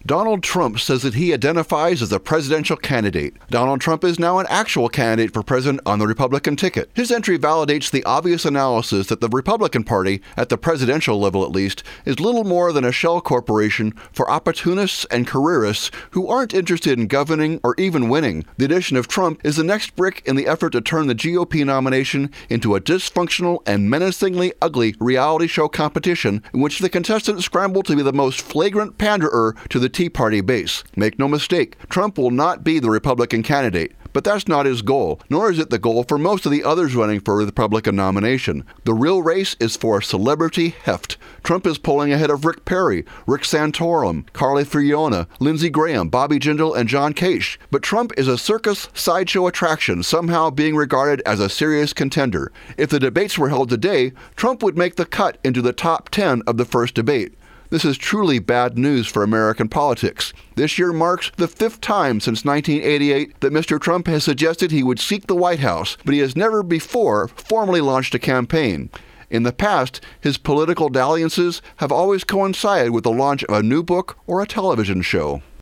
Donald Trump says that he identifies as a presidential candidate. Donald Trump is now an actual candidate for president on the Republican ticket. His entry validates the obvious analysis that the Republican Party, at the presidential level at least, is little more than a shell corporation for opportunists and careerists who aren't interested in governing or even winning. The addition of Trump is the next brick in the effort to turn the GOP nomination into a dysfunctional and menacingly ugly reality show competition in which the contestants scramble to be the most flagrant panderer to the Tea Party base. Make no mistake, Trump will not be the Republican candidate. But that's not his goal, nor is it the goal for most of the others running for the Republican nomination. The real race is for celebrity heft. Trump is polling ahead of Rick Perry, Rick Santorum, Carly Fiorina, Lindsey Graham, Bobby Jindal, and John Kasich. But Trump is a circus sideshow attraction, somehow being regarded as a serious contender. If the debates were held today, Trump would make the cut into the top 10 of the first debate. This is truly bad news for American politics. This year marks the 5th time since 1988 that Mr. Trump has suggested he would seek the White House, but he has never before formally launched a campaign. In the past, his political dalliances have always coincided with the launch of a new book or a television show.